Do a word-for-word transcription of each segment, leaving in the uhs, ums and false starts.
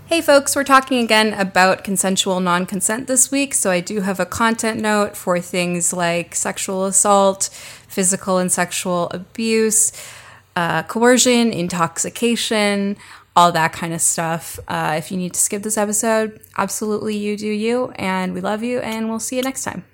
Hey folks, we're talking again about consensual non-consent this week, so I do have a content note for things like sexual assault, physical and sexual abuse, uh, coercion, intoxication, all that kind of stuff. Uh, if you need to skip this episode, absolutely you do you, and we love you, and we'll see you next time.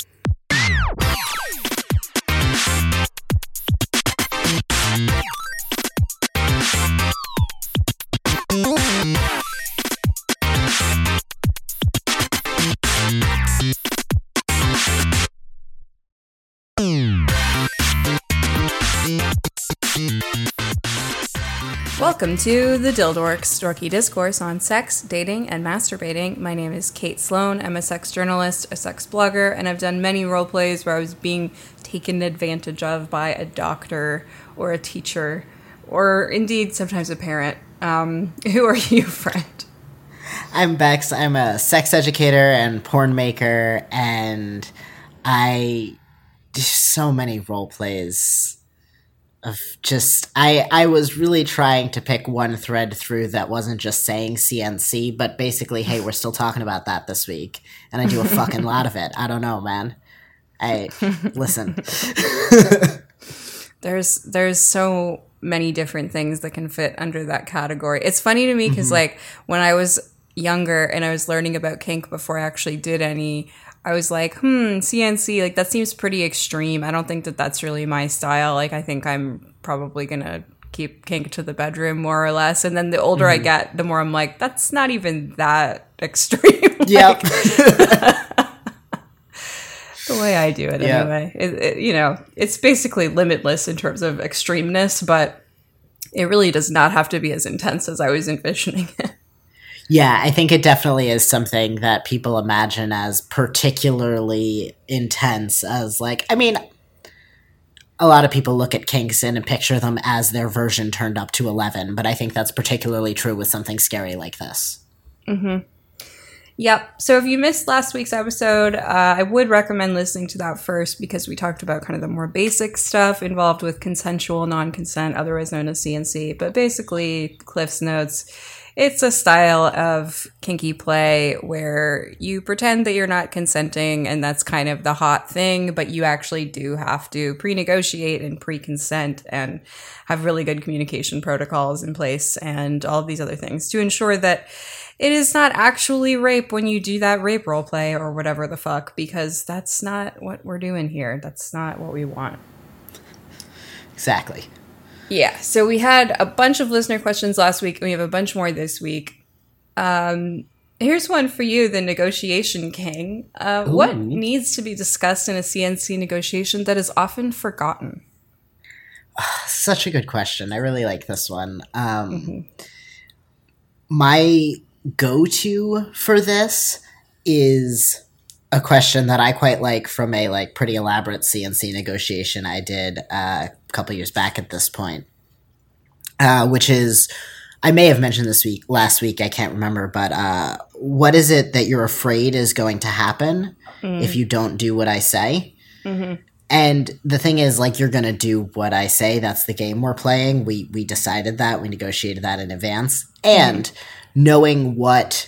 Welcome to the Dildorks, dorky discourse on sex, dating, and masturbating. My name is Kate Sloan. I'm a sex journalist, a sex blogger, and I've done many role plays where I was being taken advantage of by a doctor or a teacher, or indeed sometimes a parent. Um, who are you, friend? I'm Bex. I'm a sex educator and porn maker, and I do so many role plays. Of just, I, I was really trying to pick one thread through that wasn't just saying C N C, but basically, hey, we're still talking about that this week, and I do a fucking lot of it. I don't know, man. I, listen. There's, there's so many different things that can fit under that category. It's funny to me because, mm-hmm. like, when I was younger and I was learning about kink before I actually did any, I was like, hmm, C N C, like, that seems pretty extreme. I don't think that that's really my style. Like, I think I'm probably going to keep kink to the bedroom, more or less. And then the older mm-hmm. I get, the more I'm like, that's not even that extreme. Like, yep. the way I do it, yep. anyway. It, it, you know, it's basically limitless in terms of extremeness, but it really does not have to be as intense as I was envisioning it. Yeah, I think it definitely is something that people imagine as particularly intense as, like, I mean, a lot of people look at kinks and picture them as their version turned up to eleven, but I think that's particularly true with something scary like this. Mm-hmm. Yep. So if you missed last week's episode, uh, I would recommend listening to that first because we talked about kind of the more basic stuff involved with consensual non-consent, otherwise known as C N C, but basically Cliff's Notes. It's a style of kinky play where you pretend that you're not consenting, and that's kind of the hot thing, but you actually do have to pre-negotiate and pre-consent and have really good communication protocols in place and all of these other things to ensure that it is not actually rape when you do that rape role play or whatever the fuck, because that's not what we're doing here. That's not what we want. Exactly. Yeah, so we had a bunch of listener questions last week, and we have a bunch more this week. Um, here's one for you, the negotiation king. Uh, what needs to be discussed in a C N C negotiation that is often forgotten? Such a good question. I really like this one. Um, mm-hmm. My go-to for this is a question that I quite like from a like pretty elaborate C N C negotiation I did uh, a couple years back at this point, uh, which is, I may have mentioned this week, last week, I can't remember, but uh, what is it that you're afraid is going to happen mm. if you don't do what I say? Mm-hmm. And the thing is, like, you're going to do what I say. That's the game we're playing. We we decided that. We negotiated that in advance. And mm. knowing what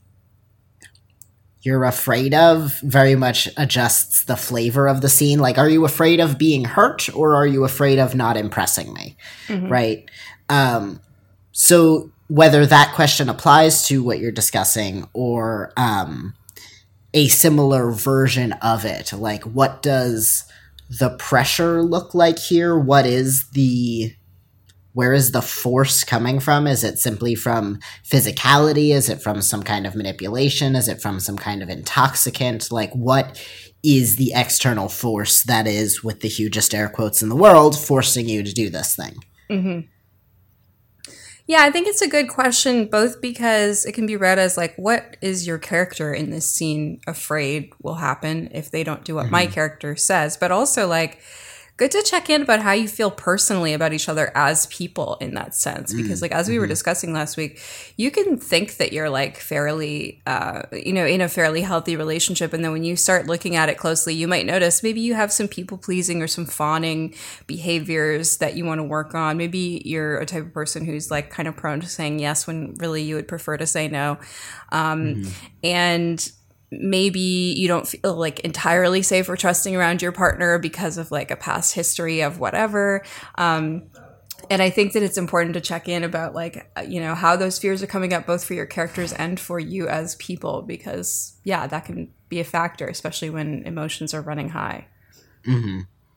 you're afraid of very much adjusts the flavor of the scene. Like, are you afraid of being hurt, or are you afraid of not impressing me? Mm-hmm. Right? Um, so whether that question applies to what you're discussing or um, a similar version of it, like, what does the pressure look like here? What is the... Where is the force coming from? Is it simply from physicality? Is it from some kind of manipulation? Is it from some kind of intoxicant? Like, what is the external force that is, with the hugest air quotes in the world, forcing you to do this thing? Mm-hmm. Yeah, I think it's a good question, both because it can be read as, like, what is your character in this scene afraid will happen if they don't do what mm-hmm. my character says? But also, like, good to check in about how you feel personally about each other as people in that sense. Because like, as we were discussing last week, you can think that you're like fairly, uh, you know, in a fairly healthy relationship. And then when you start looking at it closely, you might notice maybe you have some people pleasing or some fawning behaviors that you want to work on. Maybe you're a type of person who's like kind of prone to saying yes when really you would prefer to say no. Um, mm-hmm. And maybe you don't feel like entirely safe or trusting around your partner because of like a past history of whatever. Um, and I think that it's important to check in about like, you know, how those fears are coming up both for your characters and for you as people, because yeah, that can be a factor, especially when emotions are running high. Mm-hmm.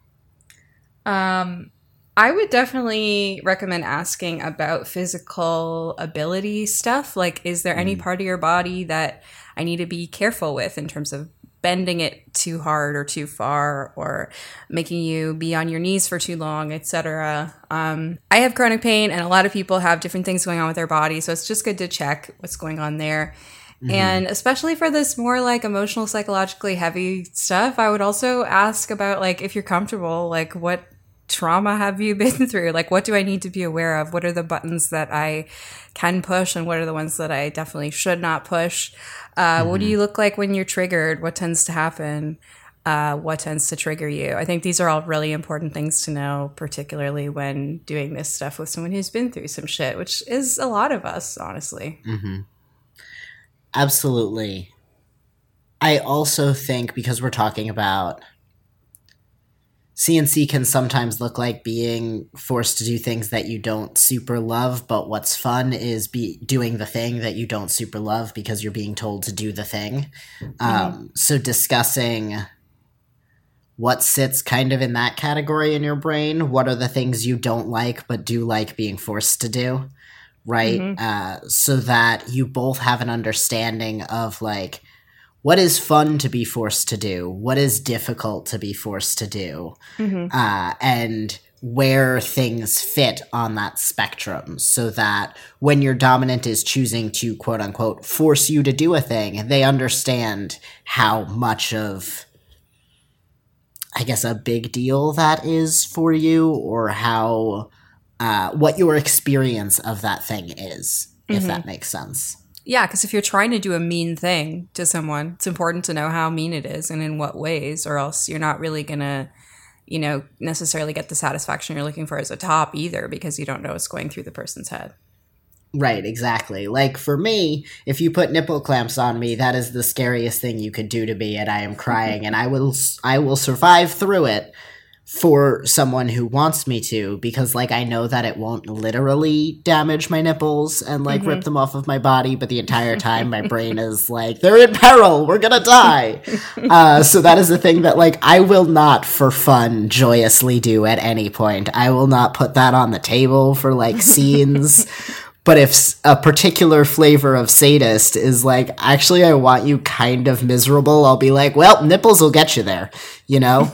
Um, I would definitely recommend asking about physical ability stuff. Like, is there any part of your body that I need to be careful with in terms of bending it too hard or too far, or making you be on your knees for too long, et cetera. Um, I have chronic pain, and a lot of people have different things going on with their body, so it's just good to check what's going on there. Mm-hmm. And especially for this more like emotional, psychologically heavy stuff, I would also ask about like, if you're comfortable, like what trauma have you been through? Like, what do I need to be aware of? What are the buttons that I can push, and what are the ones that I definitely should not push? Uh, mm-hmm. What do you look like when you're triggered? What tends to happen? Uh, what tends to trigger you? I think these are all really important things to know, particularly when doing this stuff with someone who's been through some shit, which is a lot of us, honestly. Mm-hmm. Absolutely. I also think, because we're talking about C N C, can sometimes look like being forced to do things that you don't super love, but what's fun is be doing the thing that you don't super love because you're being told to do the thing. Mm-hmm. Um, so discussing what sits kind of in that category in your brain, what are the things you don't like but do like being forced to do, right? Mm-hmm. Uh, so that you both have an understanding of like, what is fun to be forced to do? What is difficult to be forced to do? Mm-hmm. Uh, and where things fit on that spectrum, so that when your dominant is choosing to, quote unquote, force you to do a thing, they understand how much of, I guess, a big deal that is for you, or how, uh, what your experience of that thing is, mm-hmm. if that makes sense. Yeah, because if you're trying to do a mean thing to someone, it's important to know how mean it is and in what ways, or else you're not really going to, you know, necessarily get the satisfaction you're looking for as a top either, because you don't know what's going through the person's head. Right, exactly. Like for me, if you put nipple clamps on me, that is the scariest thing you could do to me, and I am crying, and I will I will survive through it for someone who wants me to, because like I know that it won't literally damage my nipples and like mm-hmm. rip them off of my body, but the entire time my brain is like, they're in peril, we're gonna die. uh, so that is the thing that like I will not for fun joyously do at any point. I will not put that on the table for like scenes. But if a particular flavor of sadist is like, actually, I want you kind of miserable, I'll be like, well, nipples will get you there, you know?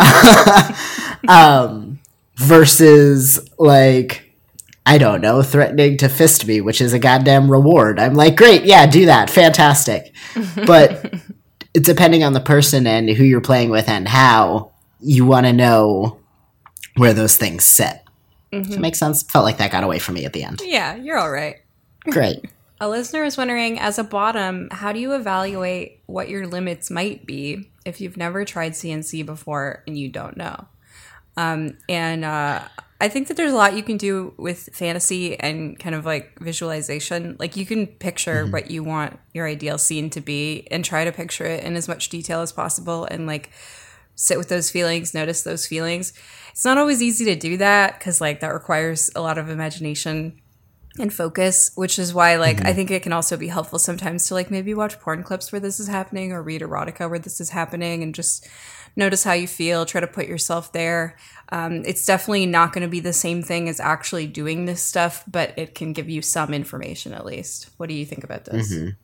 um, versus, like, I don't know, threatening to fist me, which is a goddamn reward. I'm like, great, yeah, do that, fantastic. But depending on the person and who you're playing with and how, you want to know where those things sit. Mm-hmm. Does it make sense? Felt like that got away from me at the end. Yeah, you're all right. Great. A listener is wondering, as a bottom, how do you evaluate what your limits might be if you've never tried C N C before and you don't know? Um, and uh, I think that there's a lot you can do with fantasy and kind of like visualization. Like you can picture mm-hmm. what you want your ideal scene to be and try to picture it in as much detail as possible, and like sit with those feelings, notice those feelings. It's not always easy to do that because like that requires a lot of imagination and focus, which is why like mm-hmm. I think it can also be helpful sometimes to like maybe watch porn clips where this is happening, or read erotica where this is happening, and just notice how you feel, try to put yourself there. Um, it's definitely not going to be the same thing as actually doing this stuff, but it can give you some information at least. What do you think about this? Mm-hmm.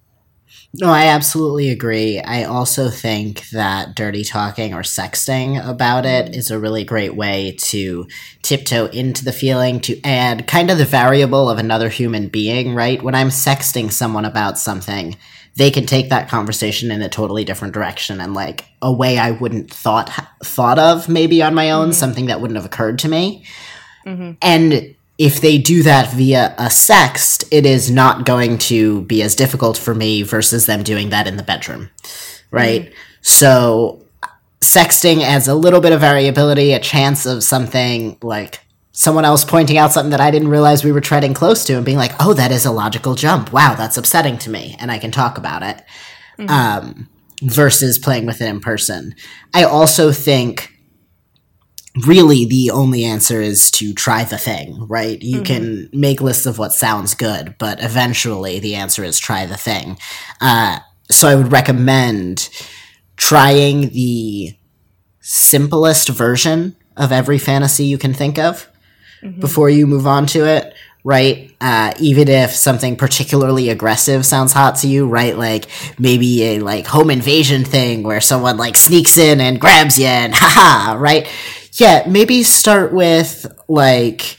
No, I absolutely agree. I also think that dirty talking or sexting about it is a really great way to tiptoe into the feeling, to add kind of the variable of another human being, right? When I'm sexting someone about something, they can take that conversation in a totally different direction and like a way I wouldn't thought thought of maybe on my own, mm-hmm. something that wouldn't have occurred to me. Mm-hmm. And if they do that via a sext, it is not going to be as difficult for me versus them doing that in the bedroom, right? Mm-hmm. So sexting adds a little bit of variability, a chance of something like someone else pointing out something that I didn't realize we were treading close to and being like, oh, that is a logical jump. Wow, that's upsetting to me. And I can talk about it. Mm-hmm. Um, versus playing with it in person. I also think really the only answer is to try the thing, right? You mm-hmm. can make lists of what sounds good, but eventually the answer is try the thing. Uh, so I would recommend trying the simplest version of every fantasy you can think of mm-hmm. before you move on to it, right? Uh, even if something particularly aggressive sounds hot to you, right? Like maybe a like home invasion thing where someone like sneaks in and grabs you and haha, right? Yeah, maybe start with, like,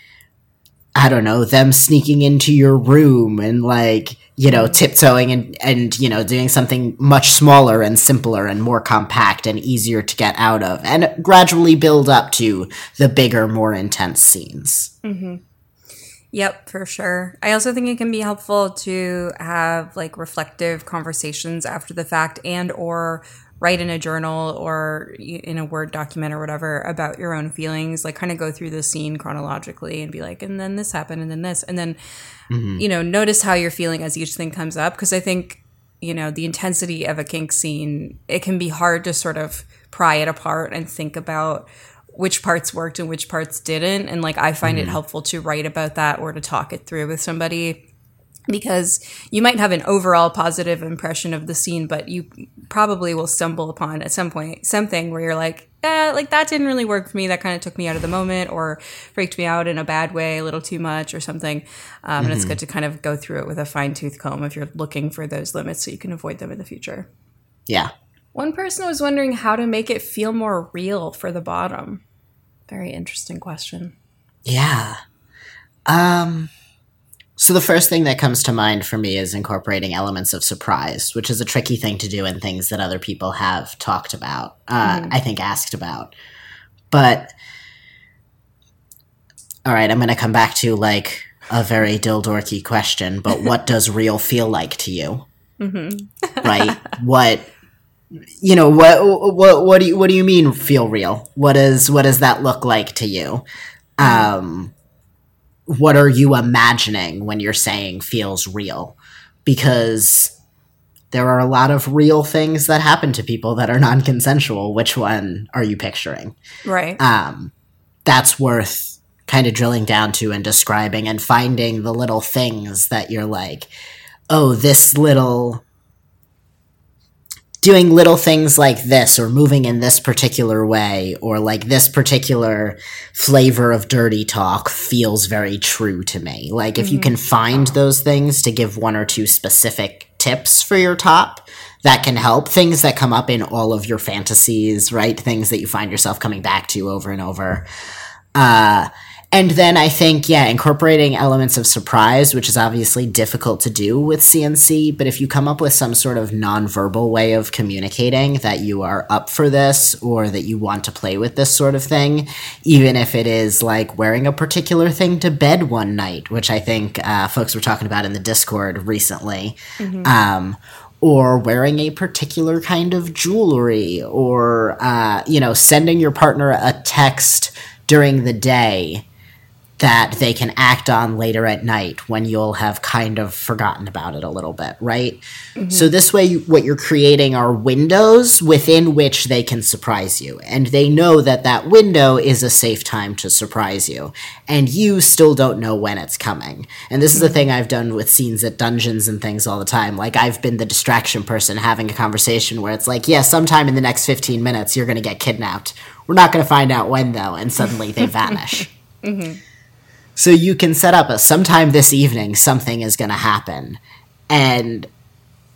I don't know, them sneaking into your room and, like, you know, tiptoeing and, and, you know, doing something much smaller and simpler and more compact and easier to get out of. And gradually build up to the bigger, more intense scenes. Mm-hmm. Yep, for sure. I also think it can be helpful to have, like, reflective conversations after the fact and or write in a journal or in a Word document or whatever about your own feelings, like kind of go through the scene chronologically and be like, and then this happened and then this. And then, mm-hmm. you know, notice how you're feeling as each thing comes up. Because I think, you know, the intensity of a kink scene, it can be hard to sort of pry it apart and think about which parts worked and which parts didn't. And like, I find mm-hmm. it helpful to write about that or to talk it through with somebody. Because you might have an overall positive impression of the scene, but you probably will stumble upon at some point something where you're like, eh, like that didn't really work for me. That kind of took me out of the moment or freaked me out in a bad way, a little too much or something. Um, mm-hmm. And it's good to kind of go through it with a fine tooth comb if you're looking for those limits so you can avoid them in the future. Yeah. One person was wondering how to make it feel more real for the bottom. Very interesting question. Yeah. Um... So the first thing that comes to mind for me is incorporating elements of surprise, which is a tricky thing to do in things that other people have talked about, uh, mm-hmm. I think asked about. But, all right, I'm going to come back to, like, a very dildorky question, but what does real feel like to you? Mm-hmm. Right? What, you know, what, what, what do you, what do you mean feel real? What is, what does that look like to you? Mm-hmm. Um... What are you imagining when you're saying feels real? Because there are a lot of real things that happen to people that are non-consensual. Which one are you picturing? Right. Um, that's worth kind of drilling down to and describing and finding the little things that you're like, oh, this little... doing little things like this or moving in this particular way or like this particular flavor of dirty talk feels very true to me. Like if mm-hmm. you can find those things to give one or two specific tips for your top, that can help. Things that come up in all of your fantasies, right? Things that you find yourself coming back to over and over. Uh, And then I think, yeah, incorporating elements of surprise, which is obviously difficult to do with C N C, but if you come up with some sort of nonverbal way of communicating that you are up for this or that you want to play with this sort of thing, even if it is like wearing a particular thing to bed one night, which I think uh, folks were talking about in the Discord recently, mm-hmm. um, or wearing a particular kind of jewelry or, uh, you know, sending your partner a text during the day that they can act on later at night when you'll have kind of forgotten about it a little bit, right? Mm-hmm. So this way, what you're creating are windows within which they can surprise you. And they know that that window is a safe time to surprise you. And you still don't know when it's coming. And this mm-hmm. is the thing I've done with scenes at dungeons and things all the time. Like, I've been the distraction person having a conversation where it's like, yeah, sometime in the next fifteen minutes, you're going to get kidnapped. We're not going to find out when, though. And suddenly they vanish. Mm-hmm. So you can set up a sometime this evening, something is going to happen. And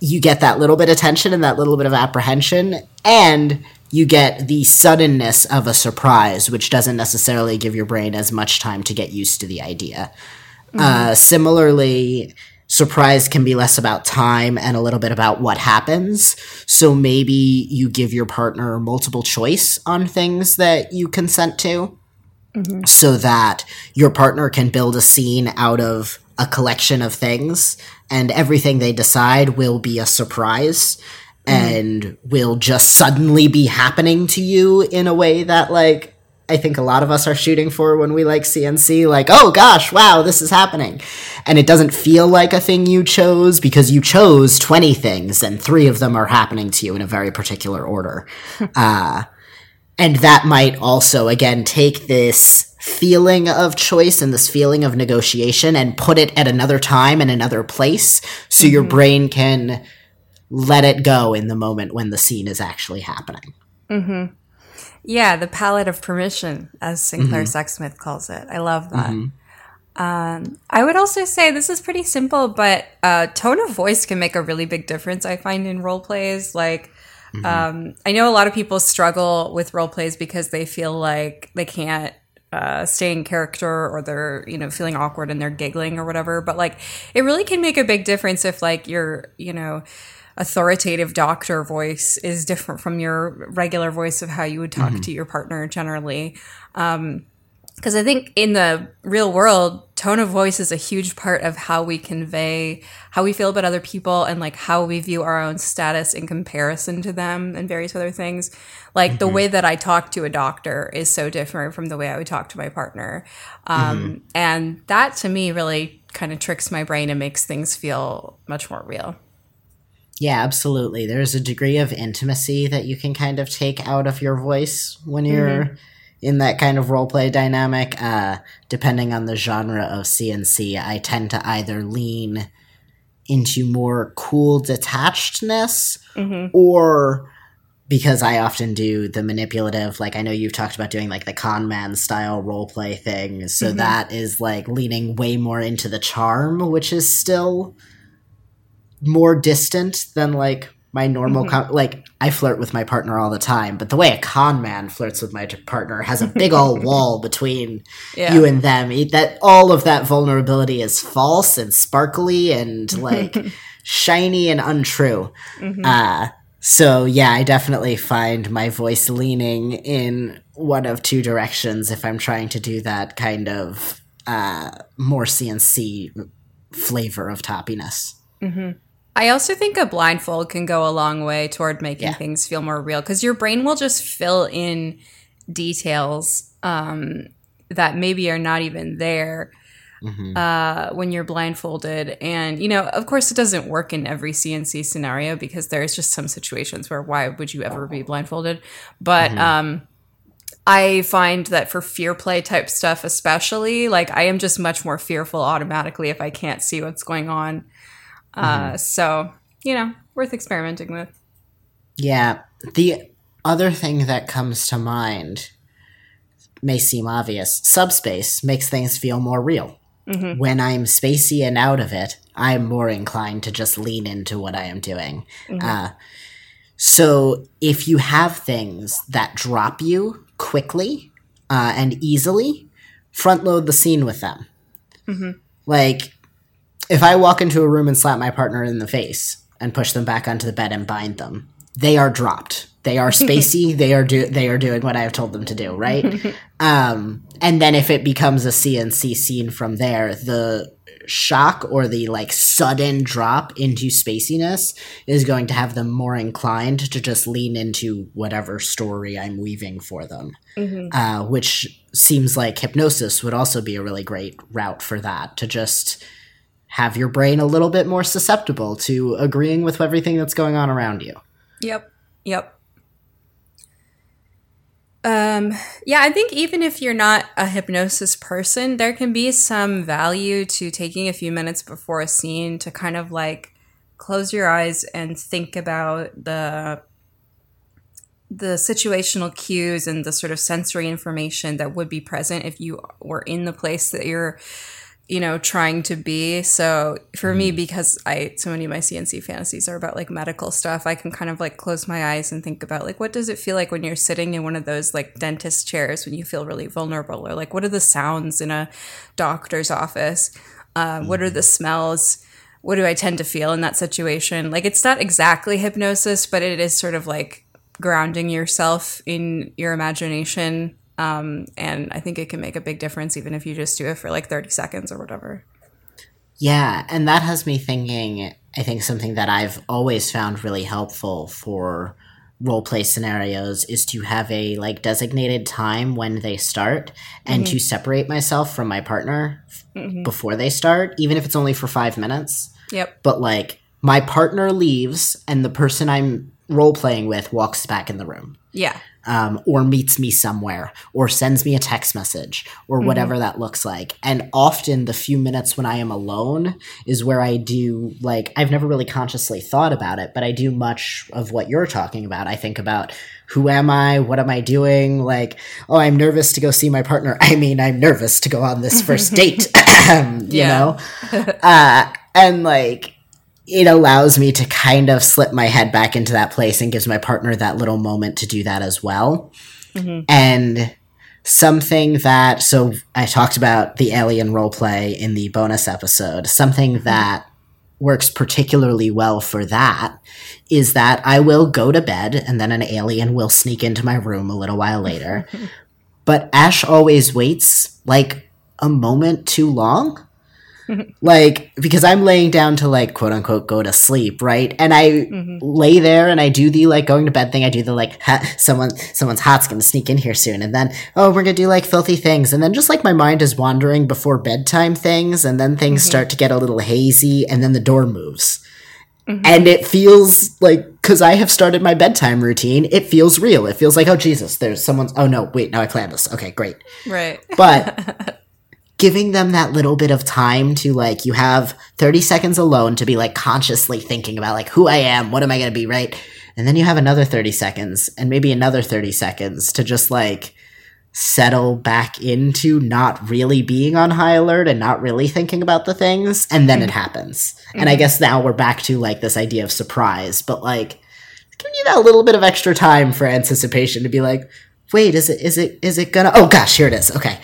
you get that little bit of tension and that little bit of apprehension, and you get the suddenness of a surprise, which doesn't necessarily give your brain as much time to get used to the idea. Mm-hmm. Uh, similarly, surprise can be less about time and a little bit about what happens. So maybe you give your partner multiple choice on things that you consent to, mm-hmm. so that your partner can build a scene out of a collection of things, and everything they decide will be a surprise, mm-hmm. and will just suddenly be happening to you in a way that, like, I think a lot of us are shooting for when we like C N C, like, oh gosh, wow, this is happening. And it doesn't feel like a thing you chose because you chose twenty things and three of them are happening to you in a very particular order. uh, and that might also, again, take this feeling of choice and this feeling of negotiation and put it at another time and another place, so mm-hmm. your brain can let it go in the moment when the scene is actually happening. Mm-hmm. Yeah, the palette of permission, as Sinclair mm-hmm. Sexsmith calls it. I love that. Mm-hmm. Um, I would also say this is pretty simple, but uh, tone of voice can make a really big difference, I find, in role plays. Like, mm-hmm. um, I know a lot of people struggle with role plays because they feel like they can't uh, stay in character, or they're, you know, feeling awkward and they're giggling or whatever. But, like, it really can make a big difference if, like, you're, you know, authoritative doctor voice is different from your regular voice of how you would talk mm-hmm. to your partner generally. Um, because I think in the real world, tone of voice is a huge part of how we convey how we feel about other people, and like how we view our own status in comparison to them and various other things. Like mm-hmm. the way that I talk to a doctor is so different from the way I would talk to my partner. Um, mm-hmm. And that to me really kind of tricks my brain and makes things feel much more real. Yeah, absolutely. There's a degree of intimacy that you can kind of take out of your voice when you're mm-hmm. in that kind of roleplay dynamic. Uh, depending on the genre of C N C, I tend to either lean into more cool detachedness, mm-hmm. or because I often do the manipulative, like I know you've talked about doing like the con man style roleplay thing. So mm-hmm. that is like leaning way more into the charm, which is still more distant than like my normal mm-hmm. con- like I flirt with my partner all the time, but the way a con man flirts with my partner has a big old wall between yeah. you and them. That all of that vulnerability is false and sparkly and like shiny and untrue. Mm-hmm. Uh, so yeah, I definitely find my voice leaning in one of two directions if I'm trying to do that kind of uh, more C N C flavor of toppiness. Mm-hmm. I also think a blindfold can go a long way toward making yeah. things feel more real, because your brain will just fill in details um, that maybe are not even there mm-hmm. uh, when you're blindfolded. And, you know, of course, it doesn't work in every C N C scenario, because there's just some situations where why would you ever be blindfolded? But mm-hmm. um, I find that for fear play type stuff especially, like I am just much more fearful automatically if I can't see what's going on. Uh, mm-hmm. So, you know, worth experimenting with. Yeah. The other thing that comes to mind may seem obvious. Subspace makes things feel more real. Mm-hmm. When I'm spacey and out of it, I'm more inclined to just lean into what I am doing. Mm-hmm. Uh, so if you have things that drop you quickly uh, and easily, front load the scene with them. Mm-hmm. Like, if I walk into a room and slap my partner in the face and push them back onto the bed and bind them, they are dropped. They are spacey. they are do they are doing what I have told them to do, right? um, and then if it becomes a C N C scene from there, the shock or the like sudden drop into spaciness is going to have them more inclined to just lean into whatever story I'm weaving for them, mm-hmm. uh, which seems like hypnosis would also be a really great route for that, to just have your brain a little bit more susceptible to agreeing with everything that's going on around you. Yep. Yep. Um, yeah, I think even if you're not a hypnosis person, there can be some value to taking a few minutes before a scene to kind of like close your eyes and think about the the situational cues and the sort of sensory information that would be present if you were in the place that you're you know, trying to be. So for me, because I so many of my C N C fantasies are about like medical stuff, I can kind of like close my eyes and think about like, what does it feel like when you're sitting in one of those like dentist chairs when you feel really vulnerable, or like what are the sounds in a doctor's office? Uh, what are the smells? What do I tend to feel in that situation? Like, it's not exactly hypnosis, but it is sort of like grounding yourself in your imagination. Um, and I think it can make a big difference even if you just do it for like thirty seconds or whatever. Yeah, and that has me thinking, I think something that I've always found really helpful for role play scenarios is to have a like designated time when they start, and mm-hmm. to separate myself from my partner mm-hmm. before they start, even if it's only for five minutes. Yep. But like my partner leaves and the person I'm role playing with walks back in the room. Yeah. Um, or meets me somewhere, or sends me a text message, or mm-hmm. whatever that looks like. And often the few minutes when I am alone is where I do, like, I've never really consciously thought about it, but I do much of what you're talking about. I think about, who am I? What am I doing? Like, oh, I'm nervous to go see my partner. I mean, I'm nervous to go on this first date, you know? uh, and, like, it allows me to kind of slip my head back into that place and gives my partner that little moment to do that as well. Mm-hmm. And something that, so I talked about the alien roleplay in the bonus episode, something that works particularly well for that is that I will go to bed and then an alien will sneak into my room a little while later. But Ash always waits like a moment too long. Like, because I'm laying down to like quote unquote go to sleep, right? And I mm-hmm. lay there and I do the like going to bed thing. I do the like ha- someone someone's hot's gonna sneak in here soon, and then oh we're gonna do like filthy things, and then just like my mind is wandering before bedtime things, and then things mm-hmm. start to get a little hazy, and then the door moves, mm-hmm. and it feels like, because I have started my bedtime routine, it feels real. It feels like, oh Jesus, there's someone's. Oh no, wait, no, I planned this. Okay, great, right, but. Giving them that little bit of time to like, you have thirty seconds alone to be like consciously thinking about like who I am, what am I going to be, right? And then you have another thirty seconds and maybe another thirty seconds to just like settle back into not really being on high alert and not really thinking about the things. And then mm-hmm. it happens. Mm-hmm. And I guess now we're back to like this idea of surprise, but like giving you that little bit of extra time for anticipation to be like, wait, is it, is it, is it gonna, oh gosh, here it is. Okay.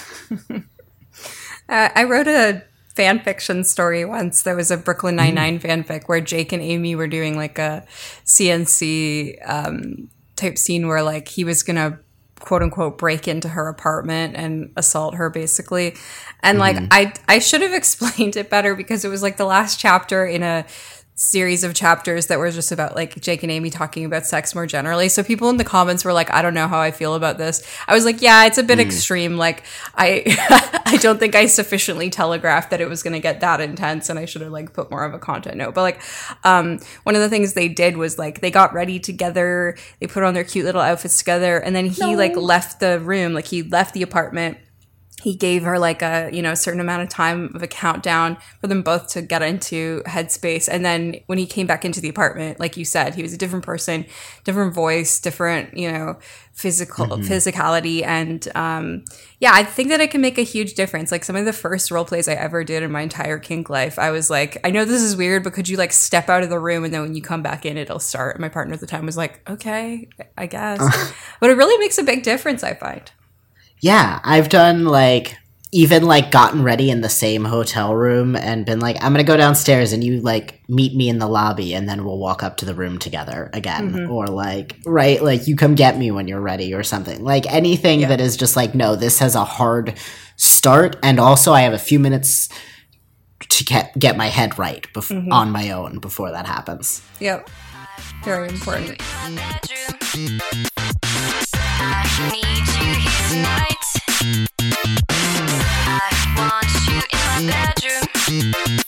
Uh, I wrote a fan fiction story once. There was a Brooklyn Nine-Nine mm. fanfic where Jake and Amy were doing like a C N C um, type scene where like he was going to quote unquote break into her apartment and assault her basically. And like mm. I I should have explained it better because it was like the last chapter in a series of chapters that were just about like Jake and Amy talking about sex more generally. So people in the comments were like, I don't know how I feel about this. I was like, yeah, it's a bit mm. extreme. Like I I don't think I sufficiently telegraphed that it was going to get that intense, and I should have like put more of a content note. But like um one of the things they did was like they got ready together, they put on their cute little outfits together, and then he no. like left the room, like he left the apartment. He gave her like a, you know, a certain amount of time of a countdown for them both to get into headspace. And then when he came back into the apartment, like you said, he was a different person, different voice, different, you know, physical mm-hmm. physicality. And um, yeah, I think that it can make a huge difference. Like some of the first role plays I ever did in my entire kink life, I was like, I know this is weird, but could you like step out of the room and then when you come back in, it'll start. And my partner at the time was like, okay, I guess. But it really makes a big difference, I find. Yeah, I've done, like, even, like, gotten ready in the same hotel room and been like, I'm gonna go downstairs and you, like, meet me in the lobby and then we'll walk up to the room together again. Mm-hmm. Or, like, right, like, you come get me when you're ready or something. Like, anything yeah. that is just like, no, this has a hard start, and also I have a few minutes to get, get my head right bef- mm-hmm. on my own before that happens. Yep. Very important. I need you here tonight. I want you in my bedroom.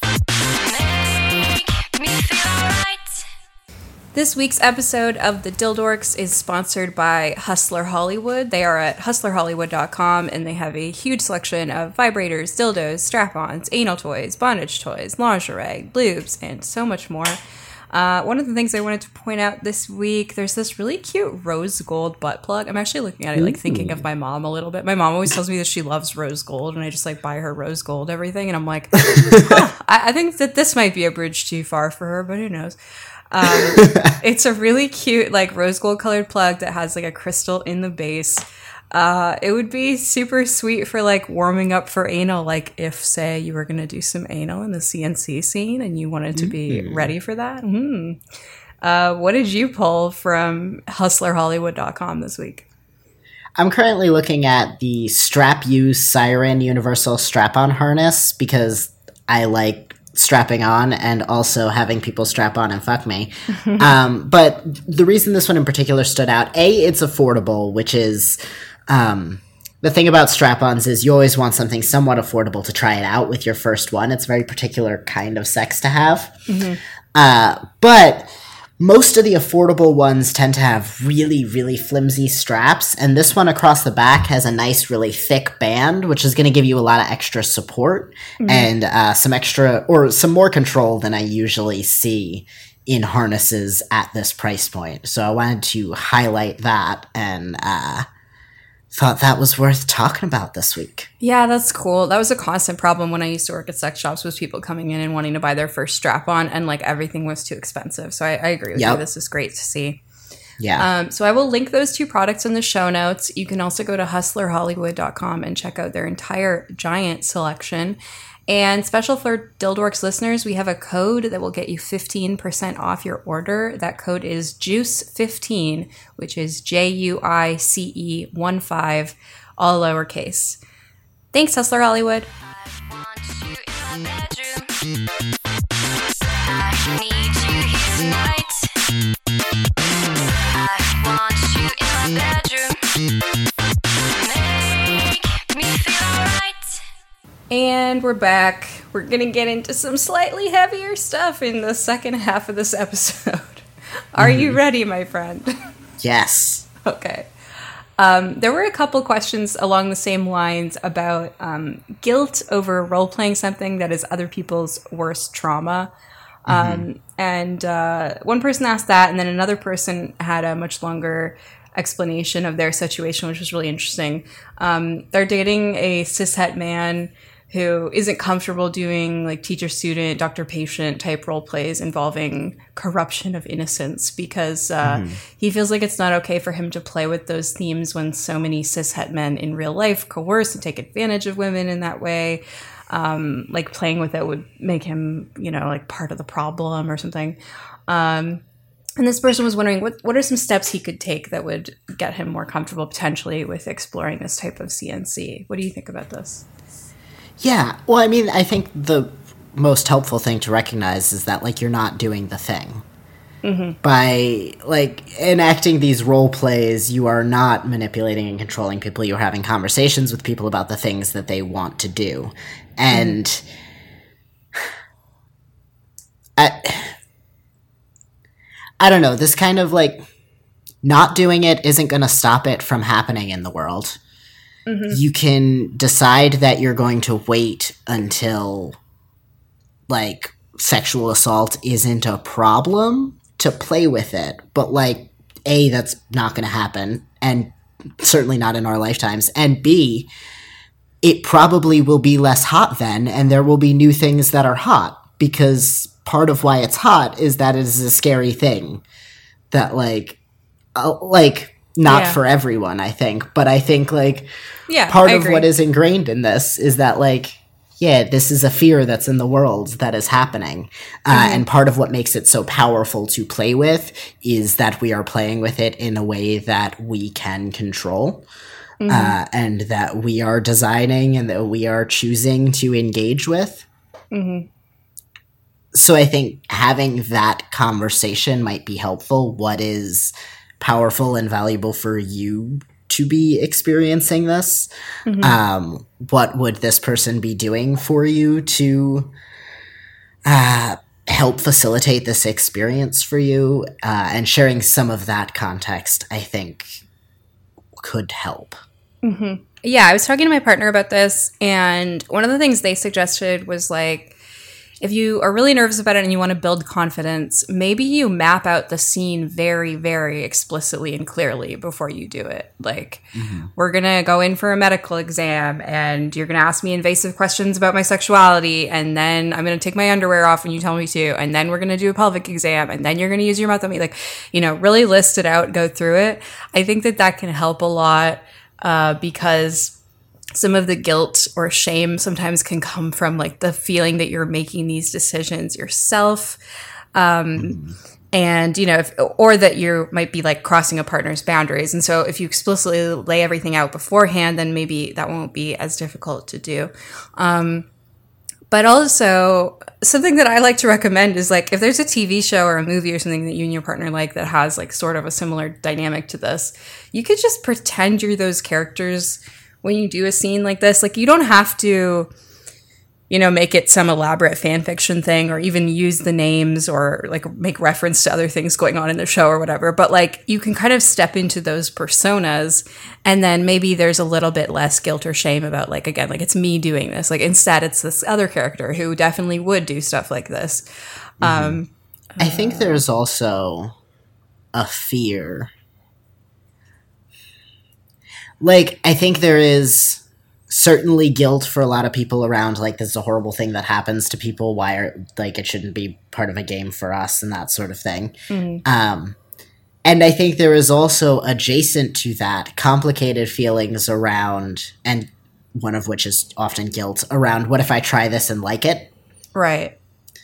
Make me feel alright. This week's episode of The Dildorks is sponsored by Hustler Hollywood. They are at hustler hollywood dot com and they have a huge selection of vibrators, dildos, strap-ons, anal toys, bondage toys, lingerie, lubes, and so much more. Uh, one of the things I wanted to point out this week, there's this really cute rose gold butt plug. I'm actually looking at it, like thinking of my mom a little bit. My mom always tells me that she loves rose gold, and I just like buy her rose gold everything. And I'm like, huh, I, I think that this might be a bridge too far for her, but who knows? Um, it's a really cute, like rose gold colored plug that has like a crystal in the base. Uh, it would be super sweet for like warming up for anal. Like if, say, you were going to do some anal in the C N C scene and you wanted to be mm-hmm. ready for that. Mm. Uh, what did you pull from hustler hollywood dot com this week? I'm currently looking at the Strap U Siren Universal Strap-On Harness because I like strapping on and also having people strap on and fuck me. um, but the reason this one in particular stood out, A, it's affordable, which is... Um, the thing about strap-ons is you always want something somewhat affordable to try it out with your first one. It's a very particular kind of sex to have. Mm-hmm. Uh, but most of the affordable ones tend to have really, really flimsy straps. And this one across the back has a nice, really thick band, which is going to give you a lot of extra support mm-hmm. and uh, some extra or some more control than I usually see in harnesses at this price point. So I wanted to highlight that and... Uh, thought that was worth talking about this week. Yeah, that's cool. That was a constant problem when I used to work at sex shops, was people coming in and wanting to buy their first strap-on, and like everything was too expensive. So I, I agree with yep. you. This is great to see. Yeah. Um, so I will link those two products in the show notes. You can also go to hustler hollywood dot com and check out their entire giant selection. And special for Dildorks listeners, we have a code that will get you fifteen percent off your order. That code is juice fifteen, which is J U I C E one five, all lowercase. Thanks, Hustler Hollywood. I want you in my bedroom. I need you here tonight. I want you in my bedroom. Make me feel alright. And we're back. We're going to get into some slightly heavier stuff in the second half of this episode. Are mm. you ready, my friend? Yes. Okay. Um, there were a couple questions along the same lines about um, guilt over role-playing something that is other people's worst trauma. Mm-hmm. Um, and uh, one person asked that, and then another person had a much longer explanation of their situation, which was really interesting. Um, they're dating a cishet man who isn't comfortable doing like teacher-student, doctor-patient type role plays involving corruption of innocence because uh, mm. he feels like it's not okay for him to play with those themes when so many cishet men in real life coerce and take advantage of women in that way. Um, like playing with it would make him, you know, like part of the problem or something. Um, and this person was wondering what what are some steps he could take that would get him more comfortable potentially with exploring this type of C N C. What do you think about this? Yeah, well, I mean, I think the most helpful thing to recognize is that, like, you're not doing the thing. Mm-hmm. By, like, enacting these role plays, you are not manipulating and controlling people. You're having conversations with people about the things that they want to do. And mm-hmm. I, I don't know, this kind of, like, not doing it isn't going to stop it from happening in the world. Mm-hmm. You can decide that you're going to wait until, like, sexual assault isn't a problem to play with it. But, like, A, that's not going to happen, and certainly not in our lifetimes. And B, it probably will be less hot then, and there will be new things that are hot, because part of why it's hot is that it is a scary thing that, like, uh, like... Not yeah. for everyone, I think. But I think, like, yeah, part I of agree. what is ingrained in this is that, like, yeah, this is a fear that's in the world that is happening. Uh, mm-hmm. And part of what makes it so powerful to play with is that we are playing with it in a way that we can control. Mm-hmm. Uh, and that we are designing and that we are choosing to engage with. Mm-hmm. So I think having that conversation might be helpful. What is powerful and valuable for you to be experiencing this? Mm-hmm. Um, what would this person be doing for you to uh, help facilitate this experience for you? Uh, and sharing some of that context, I think, could help. Mm-hmm. Yeah, I was talking to my partner about this, and one of the things they suggested was, like, if you are really nervous about it and you want to build confidence, maybe you map out the scene very, very explicitly and clearly before you do it. Like, mm-hmm. we're going to go in for a medical exam and you're going to ask me invasive questions about my sexuality. And then I'm going to take my underwear off when you tell me to. And then we're going to do a pelvic exam. And then you're going to use your mouth on me. Like, you know, really list it out, go through it. I think that that can help a lot uh, because some of the guilt or shame sometimes can come from like the feeling that you're making these decisions yourself. Um, mm-hmm. And, you know, if, or that you might be like crossing a partner's boundaries. And so if you explicitly lay everything out beforehand, then maybe that won't be as difficult to do. Um, but also something that I like to recommend is like, if there's a T V show or a movie or something that you and your partner like that has like sort of a similar dynamic to this, you could just pretend you're those characters when you do a scene like this. Like, you don't have to, you know, make it some elaborate fan fiction thing or even use the names or like make reference to other things going on in the show or whatever. But like, you can kind of step into those personas and then maybe there's a little bit less guilt or shame about like, again, like it's me doing this. Like instead it's this other character who definitely would do stuff like this. Mm-hmm. Um, I think there's also a fear. Like, I think there is certainly guilt for a lot of people around, like, this is a horrible thing that happens to people, why are, like, it shouldn't be part of a game for us and that sort of thing. Mm-hmm. Um, and I think there is also adjacent to that complicated feelings around, and one of which is often guilt, around what if I try this and like it? Right.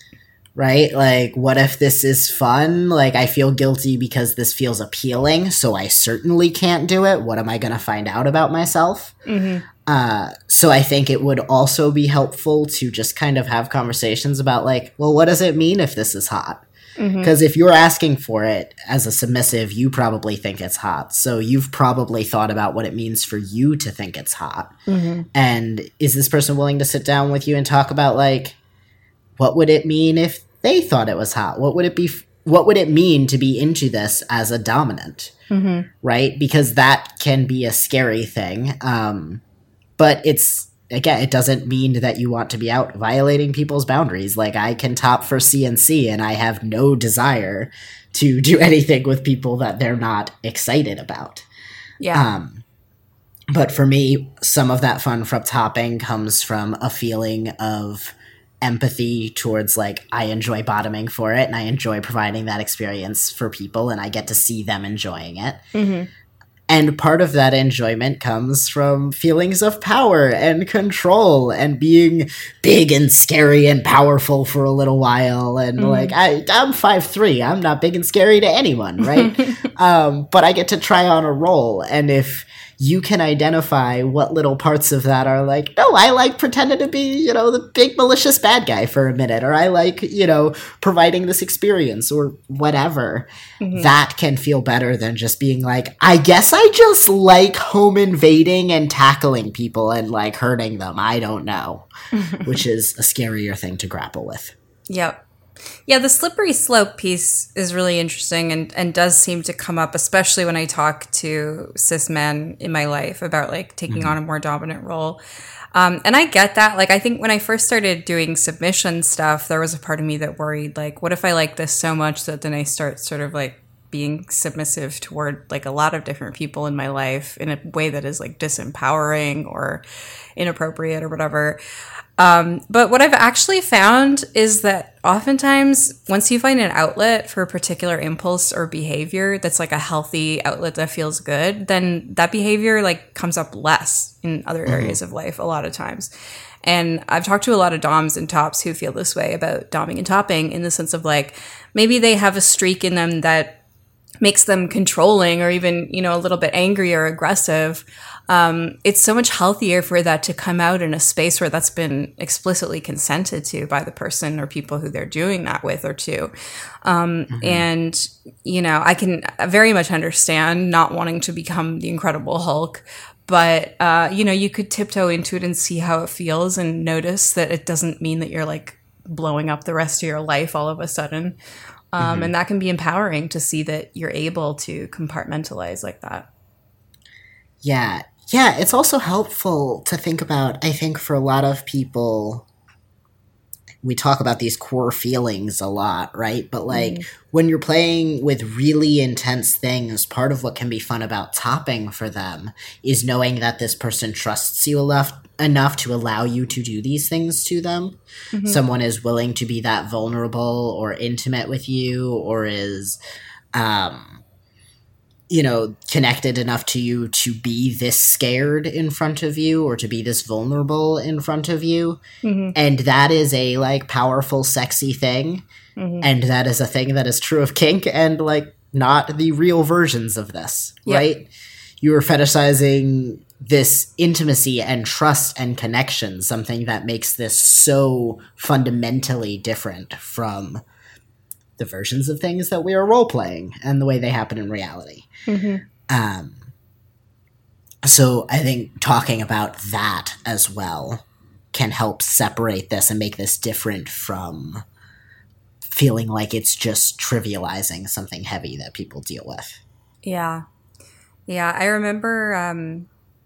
Right? Like, what if this is fun? Like, I feel guilty because this feels appealing, so I certainly can't do it. What am I going to find out about myself? Mm-hmm. Uh, so I think it would also be helpful to just kind of have conversations about, like, well, what does it mean if this is hot? Because mm-hmm. if you're asking for it as a submissive, you probably think it's hot. So you've probably thought about what it means for you to think it's hot. Mm-hmm. And is this person willing to sit down with you and talk about, like, what would it mean if they thought it was hot? What would it be? F- what would it mean to be into this as a dominant? Mm-hmm. Right? Because that can be a scary thing. Um, but it's, again, it doesn't mean that you want to be out violating people's boundaries. Like, I can top for C N C and I have no desire to do anything with people that they're not excited about. Yeah. Um, but for me, some of that fun from topping comes from a feeling of empathy towards, like, I enjoy bottoming for it and I enjoy providing that experience for people and I get to see them enjoying it. Mm-hmm. And part of that enjoyment comes from feelings of power and control and being big and scary and powerful for a little while. And mm-hmm. like, I, I'm five three. I'm not big and scary to anyone, right? um, but I get to try on a role. And if you can identify what little parts of that are like, no, I like pretending to be, you know, the big malicious bad guy for a minute, or I like, you know, providing this experience or whatever, mm-hmm. that can feel better than just being like, I guess I just like home invading and tackling people and like hurting them. I don't know, which is a scarier thing to grapple with. Yep. Yeah, the slippery slope piece is really interesting and, and does seem to come up, especially when I talk to cis men in my life about like taking mm-hmm. on a more dominant role. Um, and I get that. Like, I think when I first started doing submission stuff, there was a part of me that worried, like, what if I like this so much that then I start sort of like being submissive toward like a lot of different people in my life in a way that is like disempowering or inappropriate or whatever. Um, but what I've actually found is that oftentimes once you find an outlet for a particular impulse or behavior that's like a healthy outlet that feels good, then that behavior like comes up less in other mm-hmm. areas of life a lot of times. And I've talked to a lot of doms and tops who feel this way about doming and topping in the sense of like, maybe they have a streak in them that makes them controlling or even, you know, a little bit angry or aggressive. Um, it's so much healthier for that to come out in a space where that's been explicitly consented to by the person or people who they're doing that with or to. Um, mm-hmm. And, you know, I can very much understand not wanting to become the Incredible Hulk, but, uh, you know, you could tiptoe into it and see how it feels and notice that it doesn't mean that you're like blowing up the rest of your life all of a sudden. Um, mm-hmm. And that can be empowering to see that you're able to compartmentalize like that. Yeah. Yeah, it's also helpful to think about, I think, for a lot of people, we talk about these core feelings a lot, right? But like mm. when you're playing with really intense things, part of what can be fun about topping for them is knowing that this person trusts you enough enough to allow you to do these things to them. Mm-hmm. Someone is willing to be that vulnerable or intimate with you, or is um you know, connected enough to you to be this scared in front of you, or to be this vulnerable in front of you. Mm-hmm. And that is a, like, powerful, sexy thing. Mm-hmm. And that is a thing that is true of kink and, like, not the real versions of this, yep. right? You are fetishizing this intimacy and trust and connection, something that makes this so fundamentally different from the versions of things that we are role-playing and the way they happen in reality. Mm-hmm. Um, so I think talking about that as well can help separate this and make this different from feeling like it's just trivializing something heavy that people deal with. Yeah. Yeah, I remember um,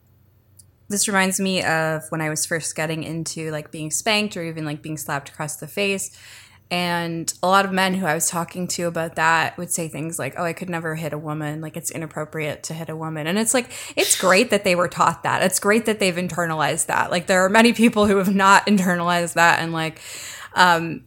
this reminds me of when I was first getting into like being spanked or even like being slapped across the face. And a lot of men who I was talking to about that would say things like, oh, I could never hit a woman. Like, it's inappropriate to hit a woman. And it's like, it's great that they were taught that. It's great that they've internalized that. Like, there are many people who have not internalized that. And like, um,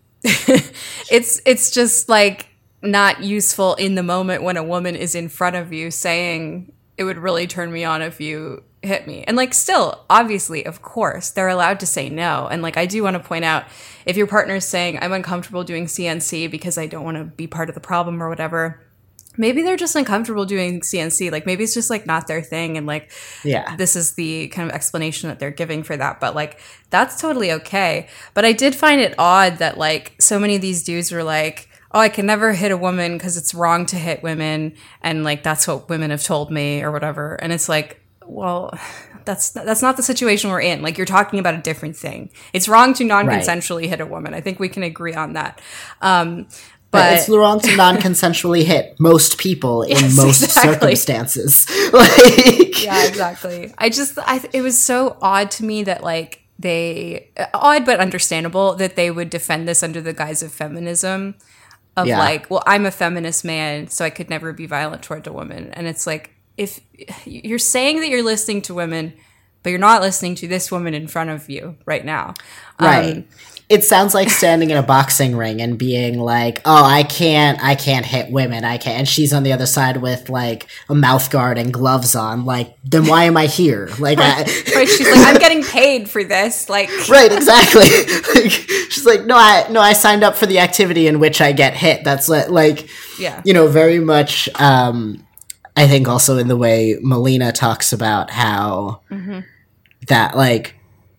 it's, it's just like not useful in the moment when a woman is in front of you saying, it would really turn me on if you hit me. And like, still, obviously, of course, they're allowed to say no. And like, I do want to point out, if your partner is saying, I'm uncomfortable doing C N C because I don't want to be part of the problem or whatever, maybe they're just uncomfortable doing C N C. Like, maybe it's just like not their thing. And like, yeah, this is the kind of explanation that they're giving for that. But like, that's totally okay. But I did find it odd that like so many of these dudes were like, oh, I can never hit a woman because it's wrong to hit women. And like, that's what women have told me or whatever. And it's like, well, that's that's not the situation we're in. Like, you're talking about a different thing. It's wrong to non-consensually right. hit a woman. I think we can agree on that. Um, but it's wrong to non-consensually hit most people in yes, most exactly. circumstances. Like, yeah, exactly. I just, I, it was so odd to me that like they, odd but understandable that they would defend this under the guise of feminism. Of yeah. like, well, I'm a feminist man, so I could never be violent toward a woman. And it's like, if you're saying that you're listening to women, but you're not listening to this woman in front of you right now. Right. Um, it sounds like standing in a boxing ring and being like, oh, I can't, I can't hit women. I can't. And she's on the other side with like a mouth guard and gloves on. Like, then why am I here? Like, right. I, right. She's like, I'm getting paid for this. Like, right. Exactly. Like, she's like, no, I, no, I signed up for the activity in which I get hit. That's like, yeah, you know, very much, um, I think also in the way Melina talks about how mm-hmm. that, like,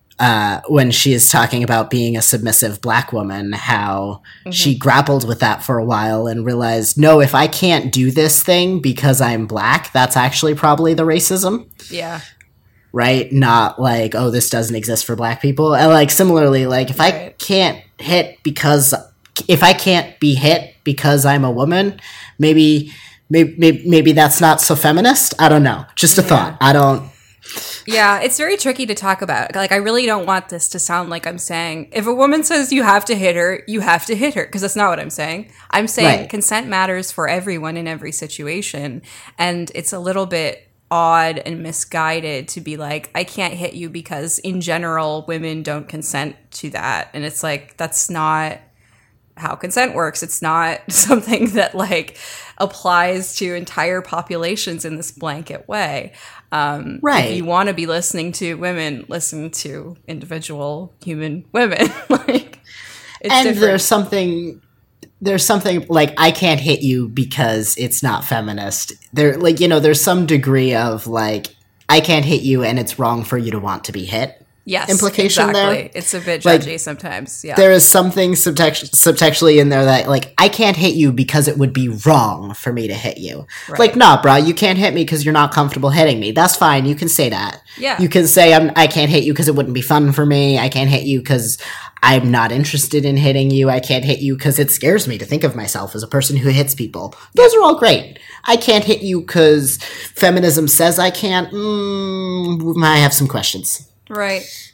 uh, when she is talking about being a submissive black woman, how mm-hmm. she grappled with that for a while and realized, no, if I can't do this thing because I'm black, that's actually probably the racism. Yeah. Right? Not like, oh, this doesn't exist for black people. And like, similarly, like, if right. I can't hit because, if I can't be hit because I'm a woman, maybe... Maybe, maybe maybe that's not so feminist. I don't know. Just a yeah. thought. I don't. Yeah, it's very tricky to talk about. Like, I really don't want this to sound like I'm saying, if a woman says you have to hit her, you have to hit her. Because that's not what I'm saying. I'm saying right. consent matters for everyone in every situation. And it's a little bit odd and misguided to be like, I can't hit you because in general, women don't consent to that. And it's like, that's not how consent works. It's not something that like applies to entire populations in this blanket way. Um, right. If you want to be listening to women, listen to individual human women. Like, it's and different. there's something, there's something like, I can't hit you because it's not feminist. There, like, you know, there's some degree of like, I can't hit you and it's wrong for you to want to be hit. Yes, implication exactly. there. It's a bit judgy like, sometimes. Yeah, there is something subtext- subtextually in there that like, I can't hit you because it would be wrong for me to hit you. Right. Like, nah, bro, you can't hit me because you're not comfortable hitting me. That's fine. You can say that. Yeah, you can say I'm. I can't hit you because it wouldn't be fun for me. I can't hit you because I'm not interested in hitting you. I can't hit you because it scares me to think of myself as a person who hits people. Those are all great. I can't hit you because feminism says I can't. Mm, I have some questions. Right.